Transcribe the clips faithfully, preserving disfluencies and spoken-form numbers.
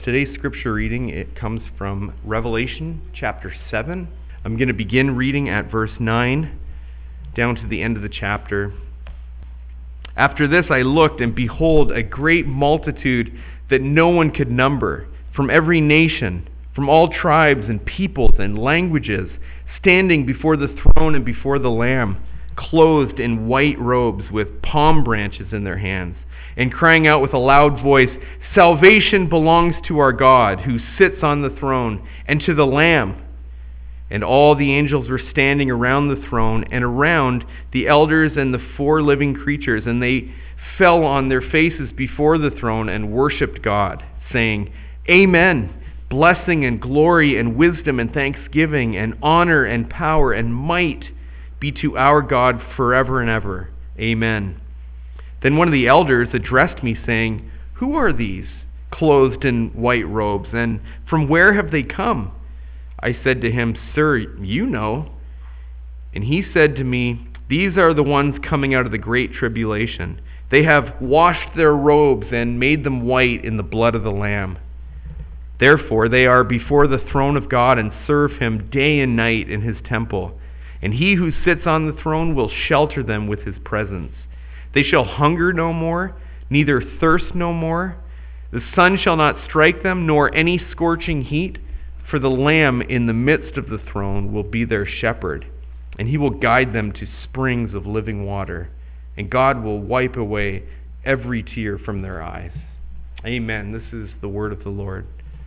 Today's scripture reading, it comes from Revelation chapter seven. I'm going to begin reading at verse nine down to the end of the chapter. After this I looked, and behold, a great multitude that no one could number, from every nation, from all tribes and peoples and languages, standing before the throne and before the Lamb, clothed in white robes with palm branches in their hands, and crying out with a loud voice, "Salvation belongs to our God, who sits on the throne, and to the Lamb." And all the angels were standing around the throne and around the elders and the four living creatures, and they fell on their faces before the throne and worshipped God, saying, "Amen. Blessing and glory and wisdom and thanksgiving and honor and power and might be to our God forever and ever. Amen." Then one of the elders addressed me, saying, "Who are these, clothed in white robes, and from where have they come?" I said to him, "Sir, you know." And he said to me, "These are the ones coming out of the great tribulation. They have washed their robes and made them white in the blood of the Lamb. Therefore they are before the throne of God and serve him day and night in his temple. And he who sits on the throne will shelter them with his presence. They shall hunger no more, neither thirst no more. The sun shall not strike them, nor any scorching heat, for the Lamb in the midst of the throne will be their shepherd, and he will guide them to springs of living water, and God will wipe away every tear from their eyes." Amen. This is the word of the Lord.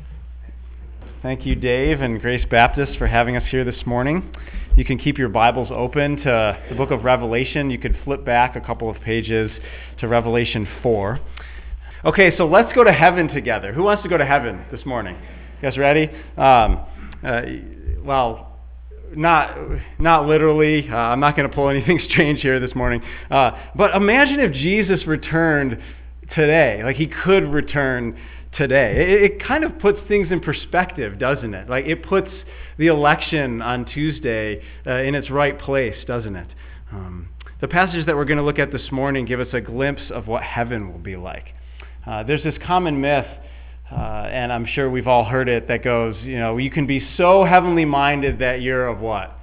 Thank you, Dave and Grace Baptist, for having us here this morning. You can keep your Bibles open to the book of Revelation. You could flip back a couple of pages to Revelation four. Okay, so let's go to heaven together. Who wants to go to heaven this morning? You guys ready? Um, uh, well, not not literally. Uh, I'm not going to pull anything strange here this morning. Uh, but imagine if Jesus returned today. Like he could return today. It, it kind of puts things in perspective, doesn't it? Like it puts the election on Tuesday uh, in its right place, doesn't it? Um, the passages that we're going to look at this morning give us a glimpse of what heaven will be like. Uh, there's this common myth, uh, and I'm sure we've all heard it, that goes, you know, you can be so heavenly minded that you're of what?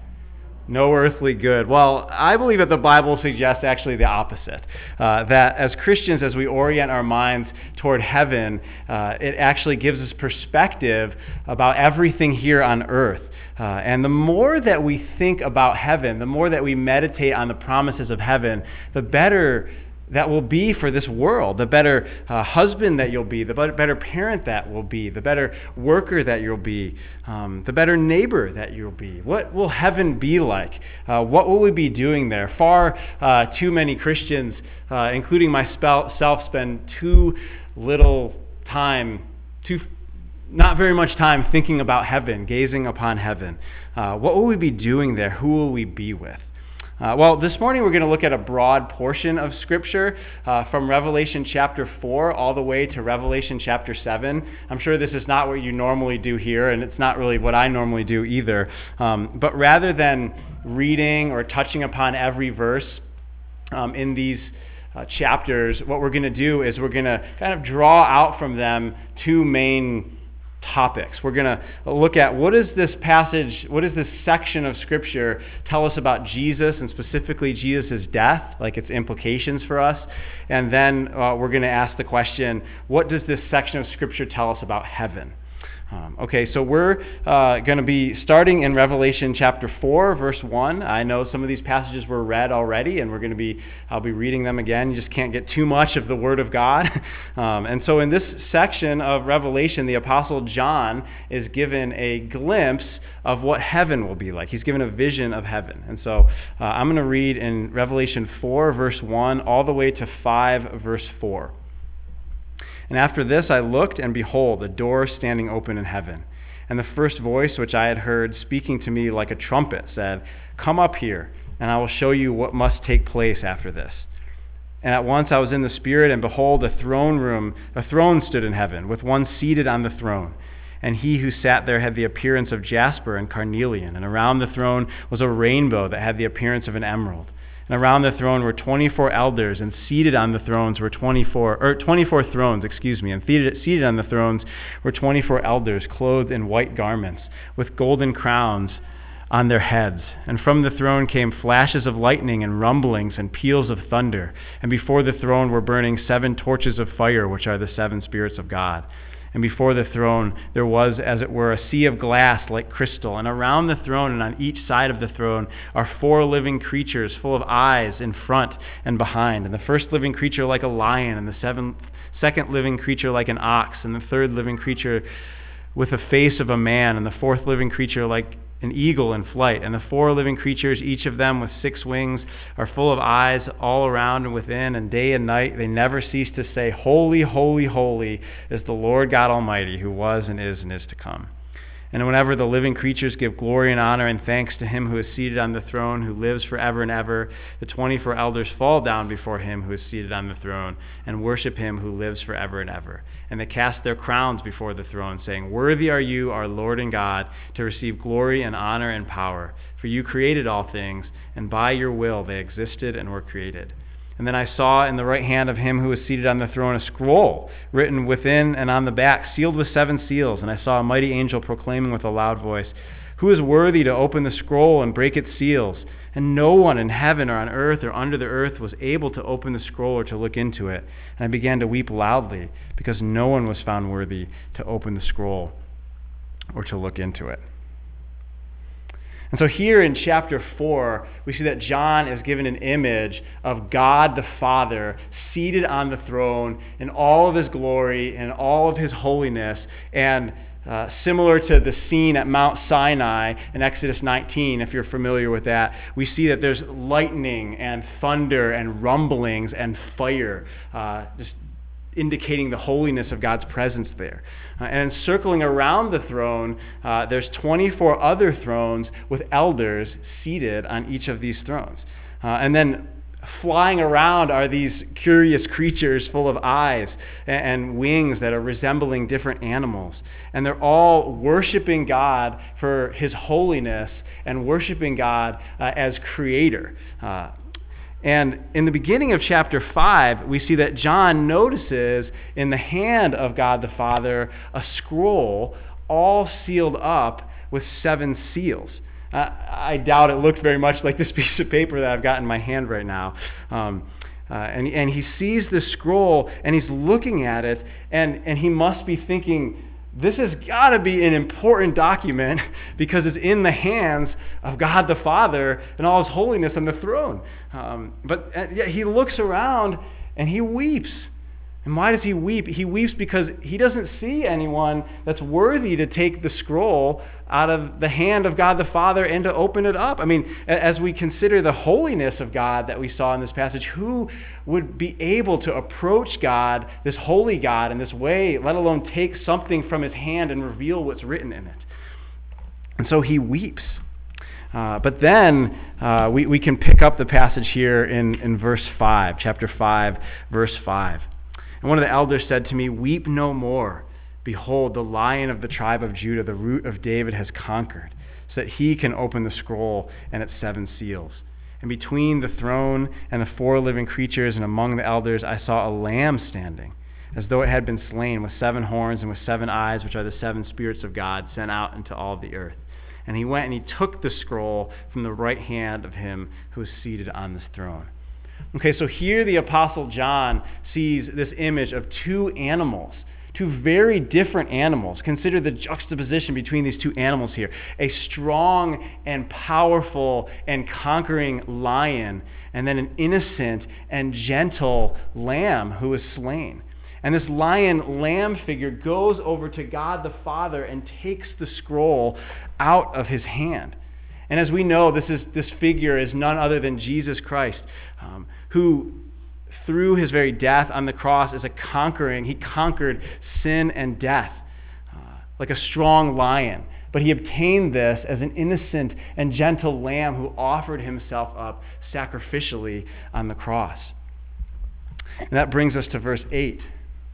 No earthly good. Well, I believe that the Bible suggests actually the opposite. Uh, that as Christians, as we orient our minds toward heaven, uh, it actually gives us perspective about everything here on earth. Uh, and the more that we think about heaven, the more that we meditate on the promises of heaven, the better that will be for this world, the better uh, husband that you'll be, the better parent that will be, the better worker that you'll be, um, the better neighbor that you'll be. What will heaven be like? Uh, what will we be doing there? Far uh, too many Christians, uh, including myself, spend too little time, too not very much time thinking about heaven, gazing upon heaven. Uh, what will we be doing there? Who will we be with? Uh, well, this morning we're going to look at a broad portion of Scripture uh, from Revelation chapter four all the way to Revelation chapter seven. I'm sure this is not what you normally do here, and it's not really what I normally do either. Um, but rather than reading or touching upon every verse um, in these uh, chapters, what we're going to do is we're going to kind of draw out from them two main topics. We're going to look at what is this passage, what does this section of Scripture tell us about Jesus, and specifically Jesus' death, like its implications for us. And then uh, we're going to ask the question, what does this section of Scripture tell us about heaven? Um, okay, so we're uh, going to be starting in Revelation chapter four, verse one. I know some of these passages were read already, and we're going to be, I'll be reading them again. You just can't get too much of the Word of God. um, and so in this section of Revelation, the Apostle John is given a glimpse of what heaven will be like. He's given a vision of heaven. And so uh, I'm going to read in Revelation four, verse one, all the way to five, verse four. "And after this I looked, and behold, a door standing open in heaven. And the first voice which I had heard speaking to me like a trumpet said, 'Come up here, and I will show you what must take place after this.' And at once I was in the Spirit, and behold, a throne room, a throne stood in heaven, with one seated on the throne. And he who sat there had the appearance of jasper and carnelian, and around the throne was a rainbow that had the appearance of an emerald. And around the throne were twenty-four elders, and seated on the thrones were twenty-four, or twenty-four thrones, excuse me, and seated on the thrones were twenty-four elders, clothed in white garments, with golden crowns on their heads. And from the throne came flashes of lightning and rumblings and peals of thunder. And before the throne were burning seven torches of fire, which are the seven spirits of God. And before the throne there was, as it were, a sea of glass like crystal. And around the throne and on each side of the throne are four living creatures full of eyes in front and behind. And the first living creature like a lion, and the seventh, second living creature like an ox, and the third living creature with the face of a man, and the fourth living creature like an eagle in flight. And the four living creatures, each of them with six wings, are full of eyes all around and within, and day and night they never cease to say, Holy, holy, holy is the Lord God Almighty, who was and is and is to come. And whenever the living creatures give glory and honor and thanks to him who is seated on the throne, who lives forever and ever, the twenty-four elders fall down before him who is seated on the throne and worship him who lives forever and ever. And they cast their crowns before the throne, saying, Worthy are you, our Lord and God, to receive glory and honor and power. For you created all things, and by your will they existed and were created. And then I saw in the right hand of him who was seated on the throne a scroll written within and on the back, sealed with seven seals. And I saw a mighty angel proclaiming with a loud voice, Who is worthy to open the scroll and break its seals? And no one in heaven or on earth or under the earth was able to open the scroll or to look into it. And I began to weep loudly, because no one was found worthy to open the scroll or to look into it. And so here in chapter four, we see that John is given an image of God the Father seated on the throne in all of his glory and all of his holiness. And uh, similar to the scene at Mount Sinai in Exodus nineteen, if you're familiar with that, we see that there's lightning and thunder and rumblings and fire, uh, just indicating the holiness of God's presence there. Uh, and circling around the throne, uh, there's twenty-four other thrones with elders seated on each of these thrones. Uh, and then flying around are these curious creatures full of eyes and, and wings that are resembling different animals. And they're all worshiping God for his holiness and worshiping God uh, as creator. Uh, And in the beginning of chapter five, we see that John notices in the hand of God the Father a scroll all sealed up with seven seals. Uh, I doubt it looked very much like this piece of paper that I've got in my hand right now. Um, uh, and, and he sees this scroll, and he's looking at it, and, and he must be thinking, this has got to be an important document because it's in the hands of God the Father and all his holiness on the throne. Um, but uh, yeah, he looks around and he weeps. And why does he weep? He weeps because he doesn't see anyone that's worthy to take the scroll out of the hand of God the Father and to open it up. I mean, as we consider the holiness of God that we saw in this passage, who would be able to approach God, this holy God, in this way, let alone take something from his hand and reveal what's written in it? And so he weeps. Uh, but then uh, we, we can pick up the passage here in, in verse five, chapter five, verse five. And one of the elders said to me, Weep no more. Behold, the Lion of the tribe of Judah, the Root of David, has conquered, so that he can open the scroll and its seven seals. And between the throne and the four living creatures and among the elders, I saw a lamb standing, as though it had been slain, with seven horns and with seven eyes, which are the seven spirits of God sent out into all the earth. And he went and he took the scroll from the right hand of him who is seated on this throne. Okay, so here the Apostle John sees this image of two animals, two very different animals. Consider the juxtaposition between these two animals here. A strong and powerful and conquering lion, and then an innocent and gentle lamb who is slain. And this lion-lamb figure goes over to God the Father and takes the scroll out of his hand. And as we know, this is this figure is none other than Jesus Christ, um, who through his very death on the cross is a conquering, he conquered sin and death uh, like a strong lion. But he obtained this as an innocent and gentle lamb who offered himself up sacrificially on the cross. And that brings us to verse eight.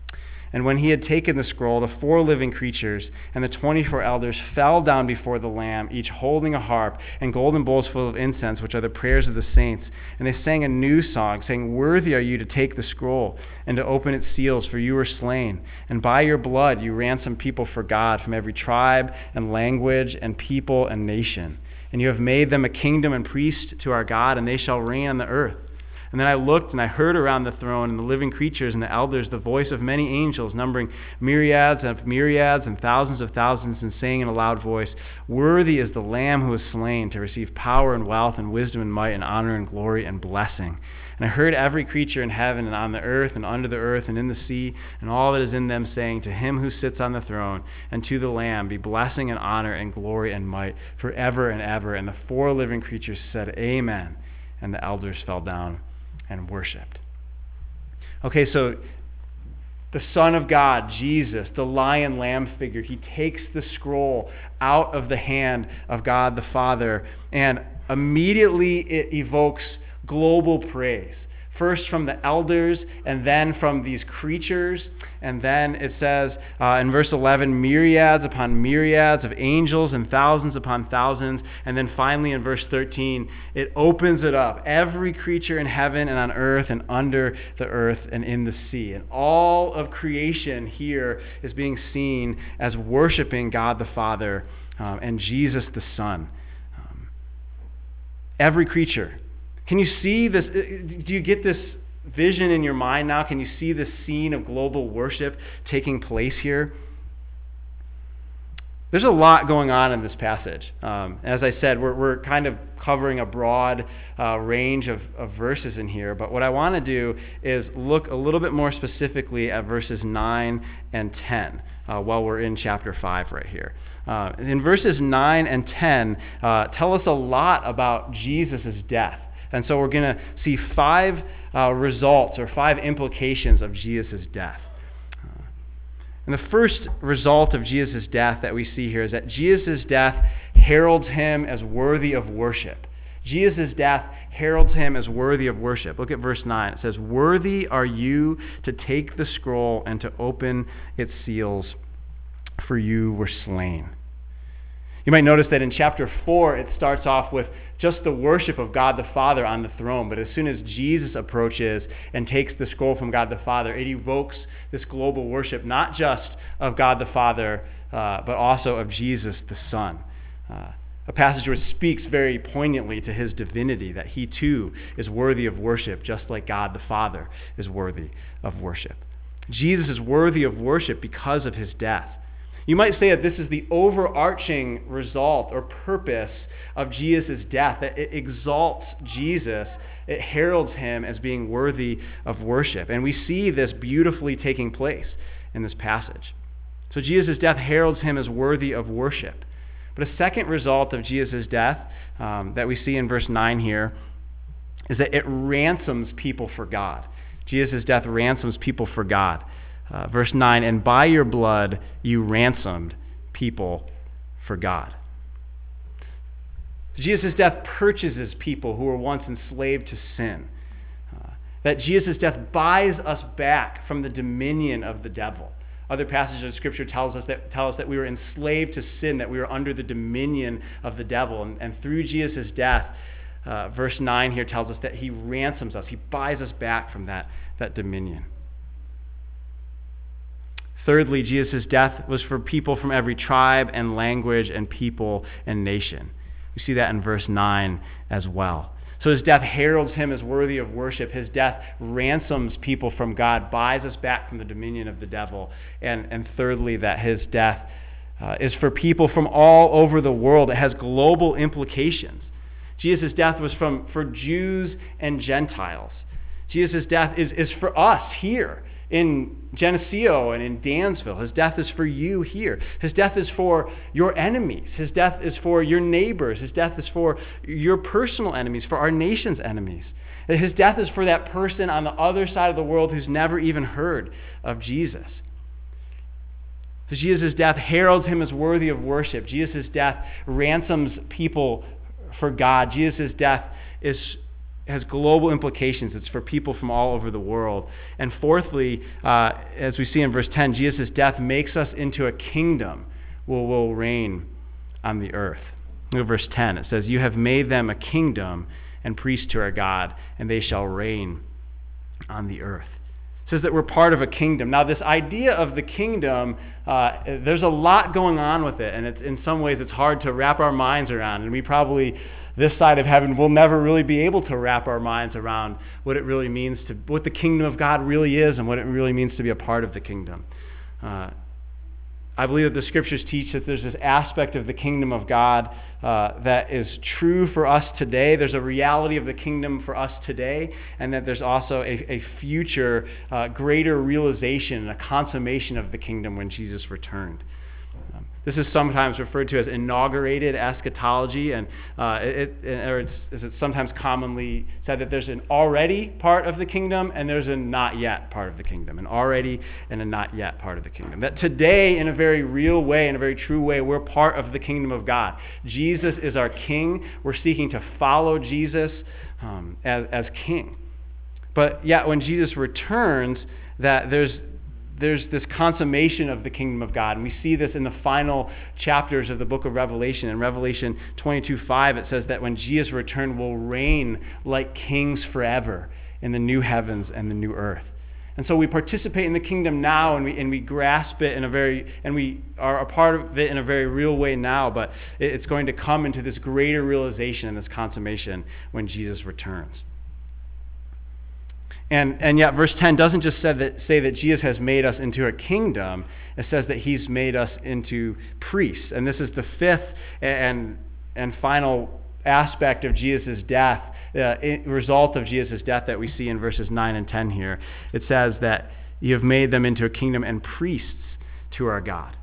And when he had taken the scroll, the four living creatures and the twenty-four elders fell down before the Lamb, each holding a harp and golden bowls full of incense, which are the prayers of the saints. And they sang a new song, saying, "Worthy are you to take the scroll and to open its seals, for you were slain. And by your blood you ransomed people for God from every tribe and language and people and nation. And you have made them a kingdom and priests to our God, and they shall reign on the earth." And then I looked and I heard around the throne and the living creatures and the elders the voice of many angels, numbering myriads of myriads and thousands of thousands, and saying in a loud voice, "Worthy is the Lamb who was slain to receive power and wealth and wisdom and might and honor and glory and blessing." And I heard every creature in heaven and on the earth and under the earth and in the sea and all that is in them saying, "To him who sits on the throne and to the Lamb be blessing and honor and glory and might forever and ever." And the four living creatures said, "Amen." And the elders fell down and worshipped. Okay, so the Son of God, Jesus, the lion lamb figure, he takes the scroll out of the hand of God the Father, and immediately it evokes global praise. First from the elders, and then from these creatures. And then it says uh, in verse eleven, myriads upon myriads of angels and thousands upon thousands. And then finally in verse thirteen, it opens it up. Every creature in heaven and on earth and under the earth and in the sea. And all of creation here is being seen as worshiping God the Father um, and Jesus the Son. Um, every creature. Can you see this? Do you get this vision in your mind now? Can you see this scene of global worship taking place here? There's a lot going on in this passage. Um, as I said, we're, we're kind of covering a broad uh, range of, of verses in here, but what I want to do is look a little bit more specifically at verses nine and ten uh, while we're in chapter five right here. Uh, in verses nine and ten, uh, tell us a lot about Jesus' death. And so we're going to see five uh, results or five implications of Jesus' death. Uh, and the first result of Jesus' death that we see here is that Jesus' death heralds him as worthy of worship. Jesus' death heralds him as worthy of worship. Look at verse nine. It says, "Worthy are you to take the scroll and to open its seals, for you were slain." You might notice that in chapter four, it starts off with just the worship of God the Father on the throne. But as soon as Jesus approaches and takes the scroll from God the Father, it evokes this global worship, not just of God the Father, uh, but also of Jesus the Son. Uh, a passage which speaks very poignantly to his divinity, that he too is worthy of worship, just like God the Father is worthy of worship. Jesus is worthy of worship because of his death. You might say that this is the overarching result or purpose of Jesus' death, that it exalts Jesus. It heralds him as being worthy of worship. And we see this beautifully taking place in this passage. So Jesus' death heralds him as worthy of worship. But a second result of Jesus' death um, that we see in verse nine here is that it ransoms people for God. Jesus' death ransoms people for God. Uh, verse nine, "And by your blood you ransomed people for God." Jesus' death purchases people who were once enslaved to sin. Uh, that Jesus' death buys us back from the dominion of the devil. Other passages of Scripture tells us that tell us that we were enslaved to sin, that we were under the dominion of the devil. And, and through Jesus' death, uh, verse nine here tells us that he ransoms us. He buys us back from that, that dominion. Thirdly, Jesus' death was for people from every tribe and language and people and nation. We see that in verse nine as well. So his death heralds him as worthy of worship. His death ransoms people from God, buys us back from the dominion of the devil. And, and thirdly, that his death uh, is for people from all over the world. It has global implications. Jesus' death was from, for Jews and Gentiles. Jesus' death is, is for us here in Geneseo and in Dansville. His death is for you here. His death is for your enemies. His death is for your neighbors. His death is for your personal enemies, for our nation's enemies. His death is for that person on the other side of the world who's never even heard of Jesus. So Jesus' death heralds him as worthy of worship. Jesus' death ransoms people for God. Jesus' death is has global implications. It's for people from all over the world. And fourthly, uh, as we see in verse ten, Jesus' death makes us into a kingdom where we'll reign on the earth. Look at verse ten. It says, "You have made them a kingdom and priests to our God, and they shall reign on the earth." It says that we're part of a kingdom. Now, this idea of the kingdom, uh, there's a lot going on with it, and it's, in some ways it's hard to wrap our minds around. And we probably, this side of heaven, will never really be able to wrap our minds around what it really means to, what the kingdom of God really is and what it really means to be a part of the kingdom. Uh, I believe that the scriptures teach that there's this aspect of the kingdom of God uh, that is true for us today. There's a reality of the kingdom for us today, and that there's also a, a future uh, greater realization and a consummation of the kingdom when Jesus returned. Um, this is sometimes referred to as inaugurated eschatology, and uh, it, it, or it's, it's sometimes commonly said that there's an already part of the kingdom and there's a not yet part of the kingdom, an already and a not yet part of the kingdom. That today, in a very real way, in a very true way, we're part of the kingdom of God. Jesus is our king. We're seeking to follow Jesus um, as, as king. But yet, when Jesus returns, that there's There's this consummation of the kingdom of God. And we see this in the final chapters of the book of Revelation. In Revelation twenty-two five, it says that when Jesus returns, we'll reign like kings forever in the new heavens and the new earth. And so we participate in the kingdom now, and we and we grasp it in a very, and we are a part of it in a very real way now, but it's going to come into this greater realization and this consummation when Jesus returns. And and yet verse ten doesn't just say that, say that Jesus has made us into a kingdom. It says that he's made us into priests. And this is the fifth and and final aspect of Jesus' death, uh, result of Jesus' death that we see in verses nine and ten here. It says that you have made them into a kingdom and priests to our God.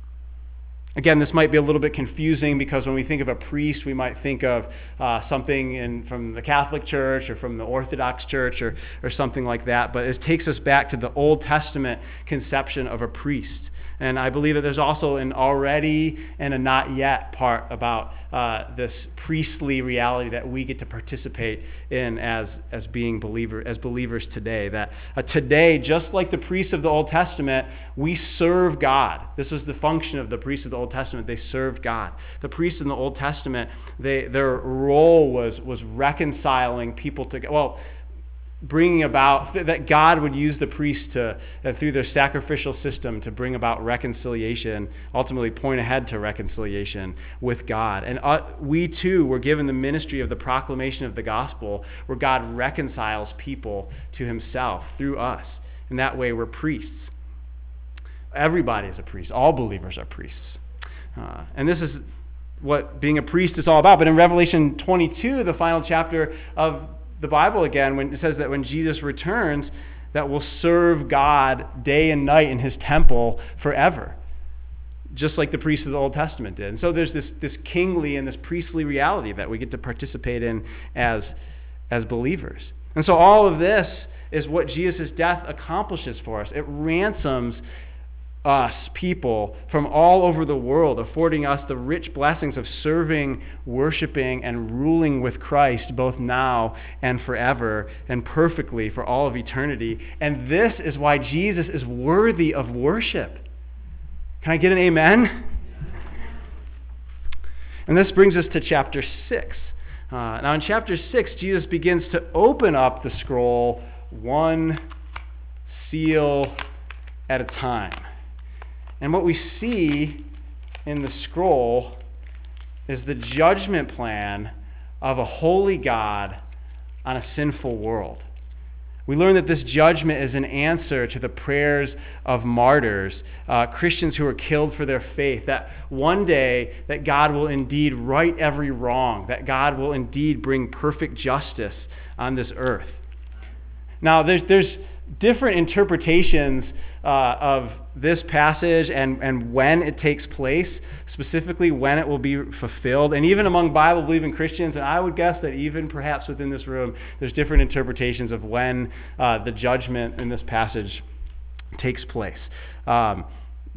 Again, this might be a little bit confusing because when we think of a priest, we might think of uh, something in, from the Catholic Church or from the Orthodox Church or, or something like that. But it takes us back to the Old Testament conception of a priest. And I believe that there's also an already and a not yet part about uh, this priestly reality that we get to participate in as, as being believer, as believers today. That uh, today, just like the priests of the Old Testament, we serve God. This was the function of the priests of the Old Testament. They served God. The priests in the Old Testament, they, their role was, was reconciling people to God. Well, bringing about, that God would use the priests to, uh, through their sacrificial system, to bring about reconciliation, ultimately point ahead to reconciliation with God. And uh, we too were given the ministry of the proclamation of the gospel, where God reconciles people to himself through us. In that way, we're priests. Everybody is a priest. All believers are priests. Uh, and this is what being a priest is all about. But in Revelation twenty-two, the final chapter of the Bible again, when it says that when Jesus returns, that we'll serve God day and night in his temple forever, just like the priests of the Old Testament did. And so there's this, this kingly and this priestly reality that we get to participate in as, as believers. And so all of this is what Jesus' death accomplishes for us. It ransoms us, people from all over the world, affording us the rich blessings of serving, worshiping, and ruling with Christ both now and forever and perfectly for all of eternity. And this is why Jesus is worthy of worship. Can I get an amen? And this brings us to chapter six. Uh, now in chapter six, Jesus begins to open up the scroll one seal at a time. And what we see in the scroll is the judgment plan of a holy God on a sinful world. We learn that this judgment is an answer to the prayers of martyrs, uh, Christians who were killed for their faith, that one day that God will indeed right every wrong, that God will indeed bring perfect justice on this earth. Now, there's, there's different interpretations uh, of this passage and, and when it takes place, specifically when it will be fulfilled. And even among Bible-believing Christians, and I would guess that even perhaps within this room, there's different interpretations of when uh, the judgment in this passage takes place. Um,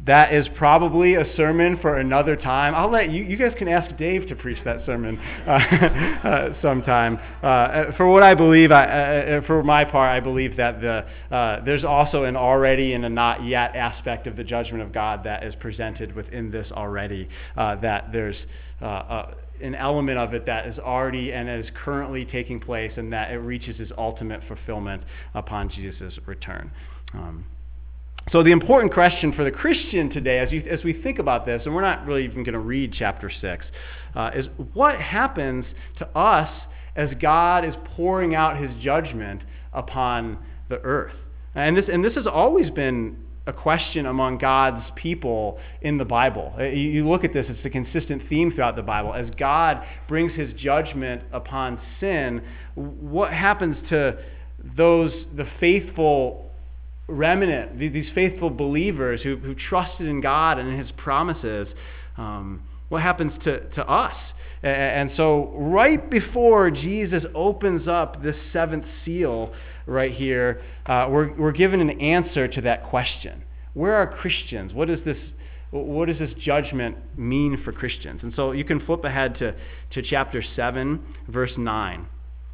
that is probably a sermon for another time. I'll let you, you guys can ask Dave to preach that sermon uh, uh, sometime. Uh, for what I believe, I, uh, for my part, I believe that the uh, there's also an already and a not yet aspect of the judgment of God that is presented within this already, uh, that there's uh, uh, an element of it that is already and is currently taking place, and that it reaches its ultimate fulfillment upon Jesus' return. Um, So the important question for the Christian today, as you as we think about this, and we're not really even going to read chapter six, uh, is what happens to us as God is pouring out his judgment upon the earth? And this and this has always been a question among God's people in the Bible. You look at this, it's a consistent theme throughout the Bible. As God brings his judgment upon sin, what happens to those, the faithful remnant, these faithful believers who, who trusted in God and in his promises? Um, what happens to, to us? And so right before Jesus opens up this seventh seal right here, uh, we're, we're given an answer to that question. Where are Christians? What is this, what does this judgment mean for Christians? And so you can flip ahead to, to chapter seven, verse nine.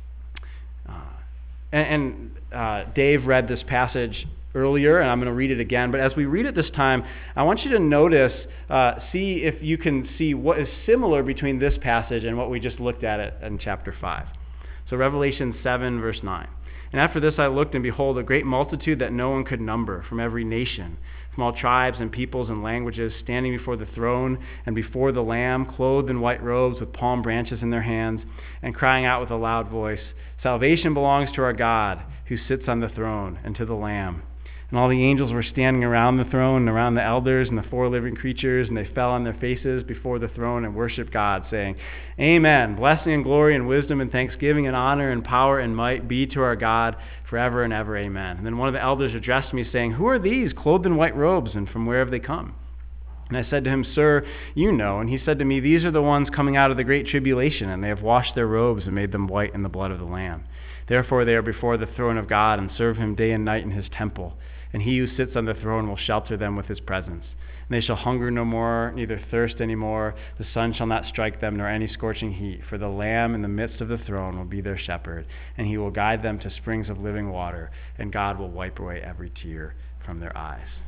Uh, and and uh, Dave read this passage earlier, and I'm going to read it again. But as we read it this time, I want you to notice, uh, see if you can see what is similar between this passage and what we just looked at it in chapter five. So Revelation seven, verse nine. And after this I looked, and behold, a great multitude that no one could number, from every nation, from all tribes and peoples and languages, standing before the throne and before the Lamb, clothed in white robes with palm branches in their hands, and crying out with a loud voice, "Salvation belongs to our God, who sits on the throne, and to the Lamb." And all the angels were standing around the throne and around the elders and the four living creatures, and they fell on their faces before the throne and worshiped God, saying, "Amen. Blessing and glory and wisdom and thanksgiving and honor and power and might be to our God forever and ever. Amen." And then one of the elders addressed me, saying, "Who are these clothed in white robes, and from where have they come?" And I said to him, "Sir, you know." And he said to me, "These are the ones coming out of the great tribulation, and they have washed their robes and made them white in the blood of the Lamb. Therefore they are before the throne of God and serve him day and night in his temple. And he who sits on the throne will shelter them with his presence. And they shall hunger no more, neither thirst any more. The sun shall not strike them, nor any scorching heat. For the Lamb in the midst of the throne will be their shepherd, and he will guide them to springs of living water, and God will wipe away every tear from their eyes."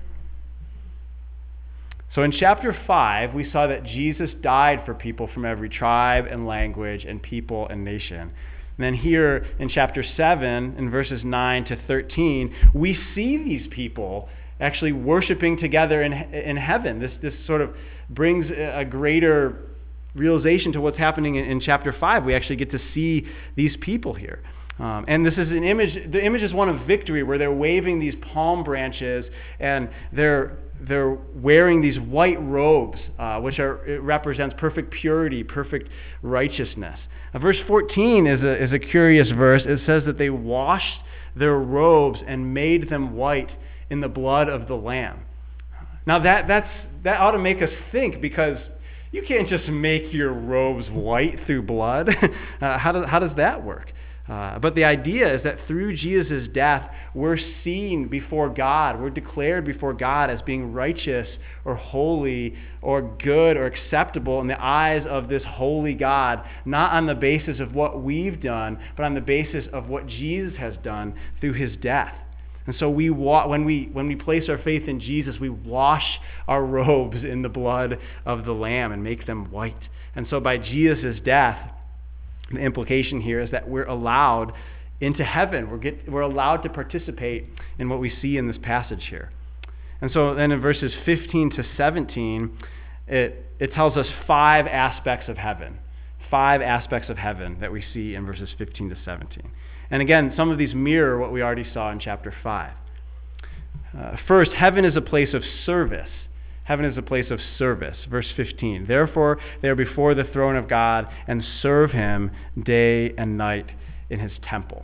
So in chapter five, we saw that Jesus died for people from every tribe and language and people and nation. And then here in chapter seven, in verses nine to thirteen, we see these people actually worshiping together in, in heaven. This, this sort of brings a greater realization to what's happening in, in chapter five. We actually get to see these people here. Um, and this is an image, the image is one of victory, where they're waving these palm branches, and they're they're wearing these white robes, uh, which are it represents perfect purity, perfect righteousness. Uh, verse fourteen is a is a curious verse. It says that they washed their robes and made them white in the blood of the Lamb. Now that that's that ought to make us think, because you can't just make your robes white through blood. uh, how does how does that work? Uh, but the idea is that through Jesus' death, we're seen before God. We're declared before God as being righteous or holy or good or acceptable in the eyes of this holy God, not on the basis of what we've done, but on the basis of what Jesus has done through his death. And so we wa- when we when we place our faith in Jesus, we wash our robes in the blood of the Lamb and make them white. And so by Jesus' death, the implication here is that we're allowed into heaven. We're, get, we're allowed to participate in what we see in this passage here. And so then in verses fifteen to seventeen, it, it tells us five aspects of heaven. Five aspects of heaven that we see in verses fifteen to seventeen. And again, some of these mirror what we already saw in chapter five. Uh, first, heaven is a place of service. Heaven is a place of service. Verse fifteen, "Therefore they are before the throne of God and serve him day and night in his temple."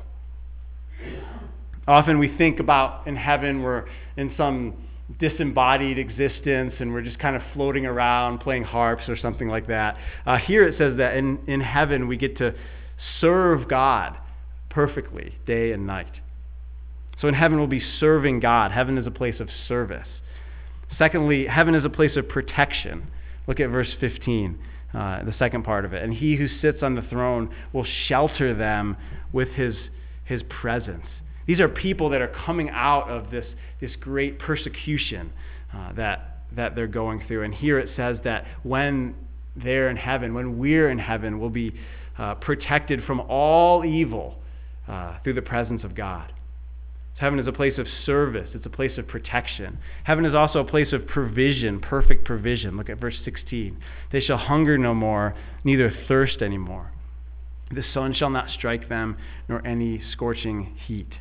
Often we think about in heaven we're in some disembodied existence and we're just kind of floating around playing harps or something like that. Uh, here it says that in, in heaven we get to serve God perfectly day and night. So in heaven we'll be serving God. Heaven is a place of service. Secondly, heaven is a place of protection. Look at verse fifteen, uh, the second part of it. And he who sits on the throne will shelter them with his, his presence. These are people that are coming out of this, this great persecution uh, that, that they're going through. And here it says that when they're in heaven, when we're in heaven, we'll be uh, protected from all evil uh, through the presence of God. So heaven is a place of service. It's a place of protection. Heaven is also a place of provision, perfect provision. Look at verse sixteen. They shall hunger no more, neither thirst anymore. The sun shall not strike them, nor any scorching heat.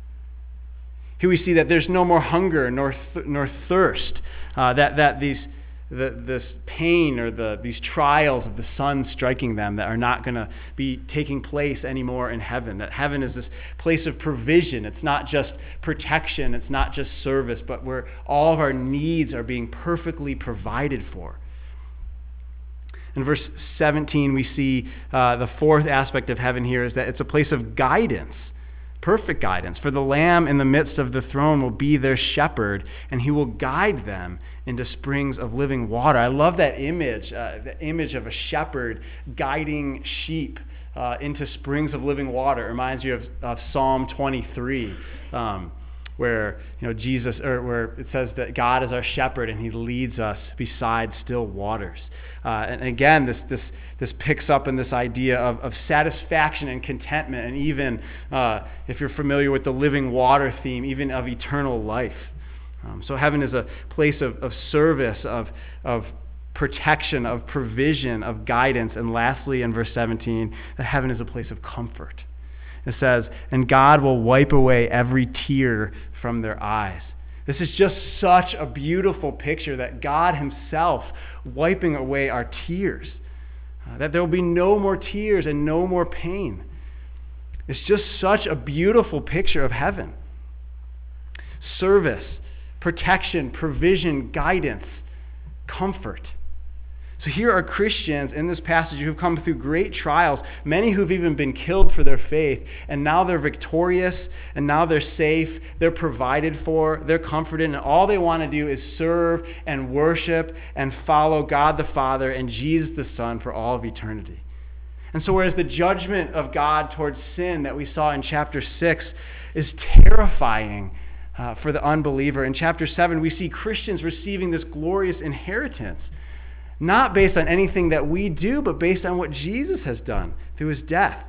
Here we see that there's no more hunger nor th- nor thirst. Uh, that that these the, this pain or the these trials of the sun striking them that are not going to be taking place anymore in heaven. That heaven is this place of provision. It's not just protection. It's not just service, but where all of our needs are being perfectly provided for. In verse seventeen, we see uh, the fourth aspect of heaven here is that it's a place of guidance. Perfect guidance. For the Lamb in the midst of the throne will be their shepherd, and he will guide them into springs of living water. I love that image, uh, the image of a shepherd guiding sheep uh, into springs of living water. It reminds you of, of Psalm twenty-three, um, where you know Jesus, or where it says that God is our shepherd and he leads us beside still waters. Uh, and again, this this this picks up in this idea of, of satisfaction and contentment, and even uh, if you're familiar with the living water theme, even of eternal life. Um, so heaven is a place of, of service, of of protection, of provision, of guidance, and lastly, in verse seventeen, that heaven is a place of comfort. It says, and God will wipe away every tear from their eyes. This is just such a beautiful picture that God himself wiping away our tears. Uh, that there will be no more tears and no more pain. It's just such a beautiful picture of heaven. Service, protection, provision, guidance, comfort. So here are Christians in this passage who've come through great trials, many who've even been killed for their faith, and now they're victorious, and now they're safe, they're provided for, they're comforted, and all they want to do is serve and worship and follow God the Father and Jesus the Son for all of eternity. And so whereas the judgment of God towards sin that we saw in chapter six is terrifying uh, for the unbeliever, in chapter seven we see Christians receiving this glorious inheritance, not based on anything that we do, but based on what Jesus has done through his death.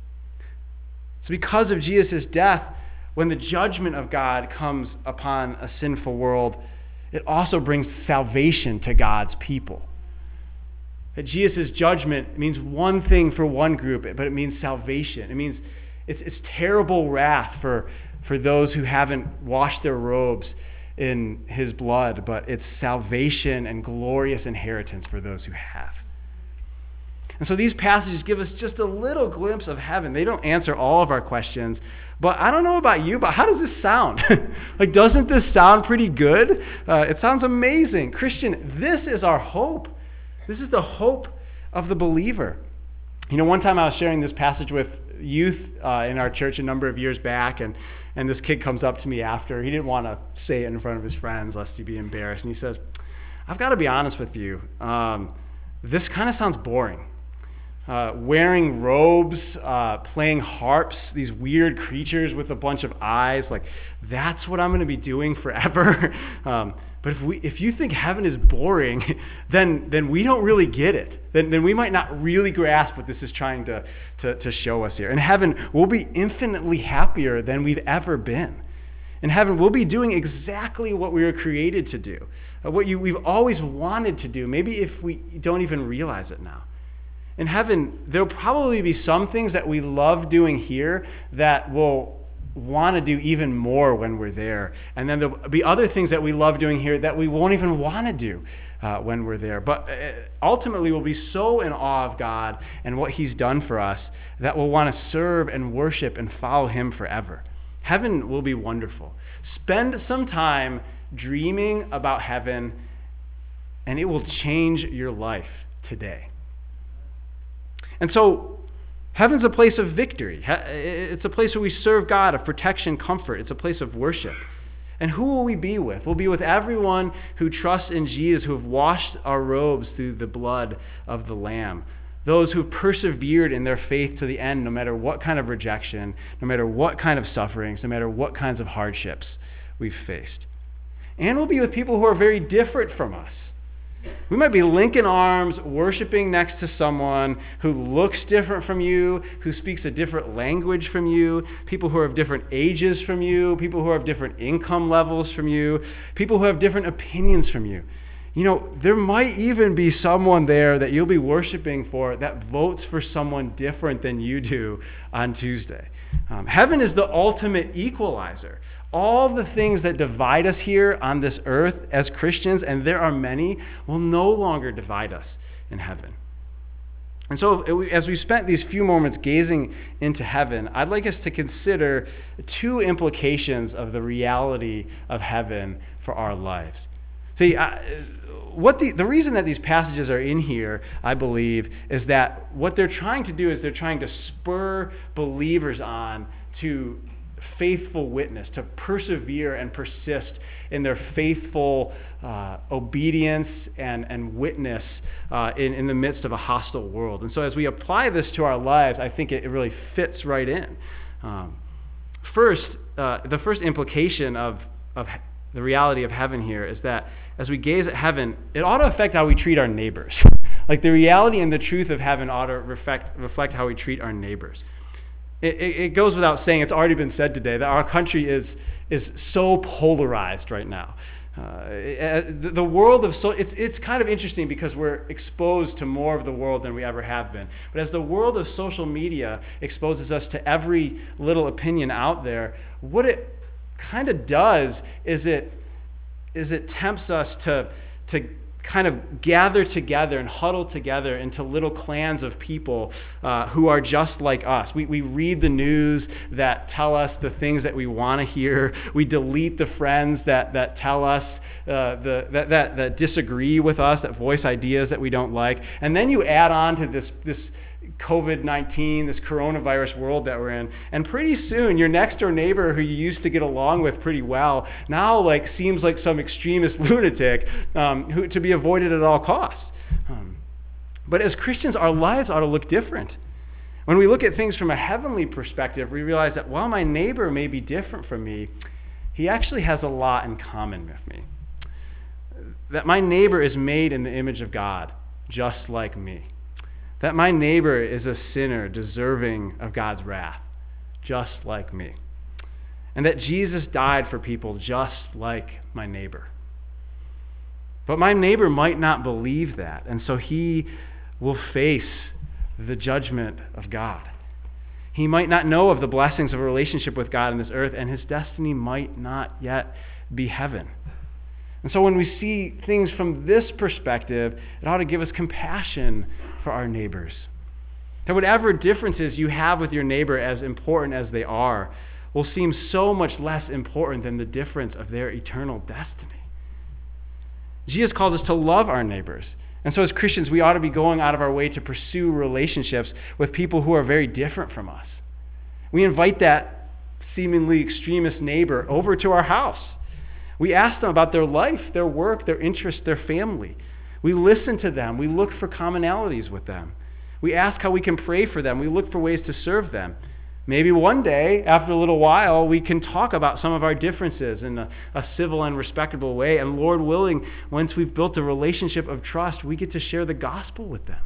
So because of Jesus' death, when the judgment of God comes upon a sinful world, it also brings salvation to God's people. That Jesus' judgment means one thing for one group, but it means salvation. It means it's, it's terrible wrath for, for those who haven't washed their robes in his blood, but it's salvation and glorious inheritance for those who have. And so these passages give us just a little glimpse of heaven. They don't answer all of our questions, but I don't know about you, but how does this sound? Like, doesn't this sound pretty good? Uh, it sounds amazing. Christian, this is our hope. This is the hope of the believer. You know, one time I was sharing this passage with youth uh, in our church a number of years back, and And this kid comes up to me after. He didn't want to say it in front of his friends lest he be embarrassed. And he says, I've got to be honest with you. Um, this kind of sounds boring. Uh, wearing robes, uh, playing harps, these weird creatures with a bunch of eyes, like that's what I'm going to be doing forever. um, but if we, if you think heaven is boring, then then we don't really get it. Then then we might not really grasp what this is trying to to, to show us here. In heaven, we'll be infinitely happier than we've ever been. In heaven, we'll be doing exactly what we were created to do, uh, what you, we've always wanted to do, maybe if we don't even realize it now. In heaven, there'll probably be some things that we love doing here that we'll want to do even more when we're there. And then there'll be other things that we love doing here that we won't even want to do uh, when we're there. But ultimately, we'll be so in awe of God and what he's done for us that we'll want to serve and worship and follow him forever. Heaven will be wonderful. Spend some time dreaming about heaven, and it will change your life today. And so heaven's a place of victory. It's a place where we serve God, of protection, comfort. It's a place of worship. And who will we be with? We'll be with everyone who trusts in Jesus, who have washed our robes through the blood of the Lamb. Those who have persevered in their faith to the end, no matter what kind of rejection, no matter what kind of sufferings, no matter what kinds of hardships we've faced. And we'll be with people who are very different from us. We might be linking arms, worshiping next to someone who looks different from you, who speaks a different language from you, people who are of different ages from you, people who are of different income levels from you, people who have different opinions from you. You know, there might even be someone there that you'll be worshiping for that votes for someone different than you do on Tuesday. Um, heaven is the ultimate equalizer. All the things that divide us here on this earth as Christians, and there are many, will no longer divide us in heaven. And so as we spent these few moments gazing into heaven, I'd like us to consider two implications of the reality of heaven for our lives. See, I, what the, the reason that these passages are in here, I believe, is that what they're trying to do is they're trying to spur believers on to faithful witness, to persevere and persist in their faithful uh, obedience and, and witness uh, in, in the midst of a hostile world. And so as we apply this to our lives, I think it, it really fits right in. Um, first, uh, the first implication of, of the reality of heaven here is that as we gaze at heaven, it ought to affect how we treat our neighbors. Like the reality and the truth of heaven ought to reflect, reflect how we treat our neighbors. It, it, it goes without saying, it's already been said today, that our country is, is so polarized right now. Uh, the, the world of so it's it's kind of interesting because we're exposed to more of the world than we ever have been. But as the world of social media exposes us to every little opinion out there, what it kind of does is it is it tempts us to to kind of gather together and huddle together into little clans of people uh, who are just like us. We, we read the news that tell us the things that we want to hear. We delete the friends that, that tell us, uh, the, that, that, that disagree with us, that voice ideas that we don't like. And then you add on to this, this covid nineteen, this coronavirus world that we're in, and pretty soon your next door neighbor who you used to get along with pretty well now like seems like some extremist lunatic um, who to be avoided at all costs. Um, but as Christians, our lives ought to look different. When we look at things from a heavenly perspective, we realize that while my neighbor may be different from me, he actually has a lot in common with me. That my neighbor is made in the image of God, just like me. That my neighbor is a sinner deserving of God's wrath, just like me. And that Jesus died for people just like my neighbor. But my neighbor might not believe that, and so he will face the judgment of God. He might not know of the blessings of a relationship with God in this earth, and his destiny might not yet be heaven. And so when we see things from this perspective, it ought to give us compassion for our neighbors. That whatever differences you have with your neighbor, as important as they are, will seem so much less important than the difference of their eternal destiny. Jesus calls us to love our neighbors. And so as Christians, we ought to be going out of our way to pursue relationships with people who are very different from us. We invite that seemingly extremist neighbor over to our house. We ask them about their life, their work, their interests, their family. We listen to them. We look for commonalities with them. We ask how we can pray for them. We look for ways to serve them. Maybe one day, after a little while, we can talk about some of our differences in a, a civil and respectable way. And Lord willing, once we've built a relationship of trust, we get to share the gospel with them.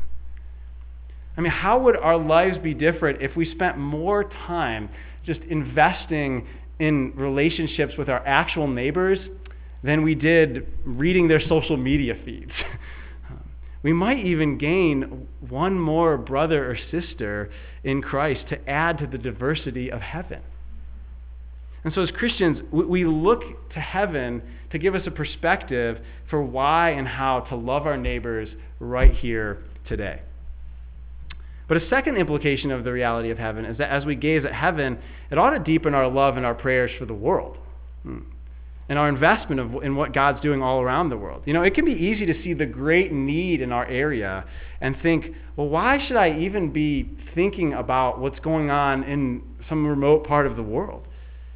I mean, how would our lives be different if we spent more time just investing in relationships with our actual neighbors than we did reading their social media feeds? We might even gain one more brother or sister in Christ to add to the diversity of heaven. And so as Christians, we look to heaven to give us a perspective for why and how to love our neighbors right here today. But a second implication of the reality of heaven is that as we gaze at heaven, it ought to deepen our love and our prayers for the world. Hmm. And our investment of, in what God's doing all around the world. You know, it can be easy to see the great need in our area and think, well, why should I even be thinking about what's going on in some remote part of the world?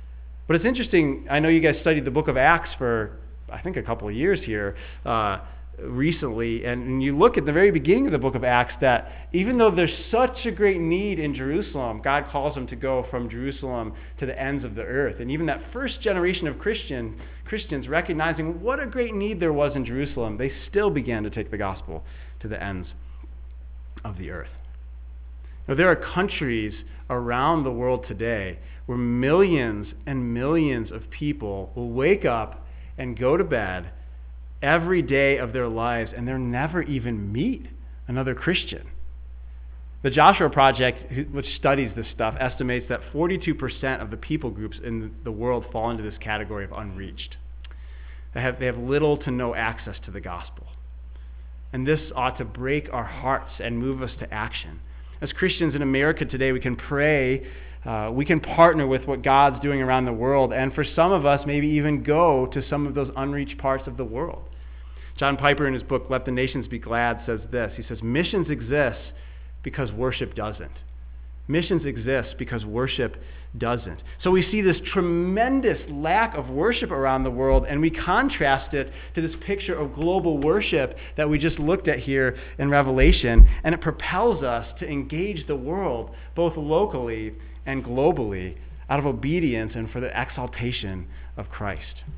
But it's interesting, I know you guys studied the book of Acts for, I think, a couple of years here uh, recently, and, and you look at the very beginning of the book of Acts that even though there's such a great need in Jerusalem, God calls them to go from Jerusalem to the ends of the earth. And even that first generation of Christian Christians, recognizing what a great need there was in Jerusalem, they still began to take the gospel to the ends of the earth. Now, there are countries around the world today where millions and millions of people will wake up and go to bed every day of their lives and they'll never even meet another Christian. The Joshua Project, which studies this stuff, estimates that forty-two percent of the people groups in the world fall into this category of unreached. They have, they have little to no access to the gospel. And this ought to break our hearts and move us to action. As Christians in America today, we can pray, uh, we can partner with what God's doing around the world, and for some of us, maybe even go to some of those unreached parts of the world. John Piper, in his book, Let the Nations Be Glad, says this. He says, missions exist because worship doesn't. Missions exist because worship doesn't. So we see this tremendous lack of worship around the world, and we contrast it to this picture of global worship that we just looked at here in Revelation, and it propels us to engage the world both locally and globally out of obedience and for the exaltation of Christ.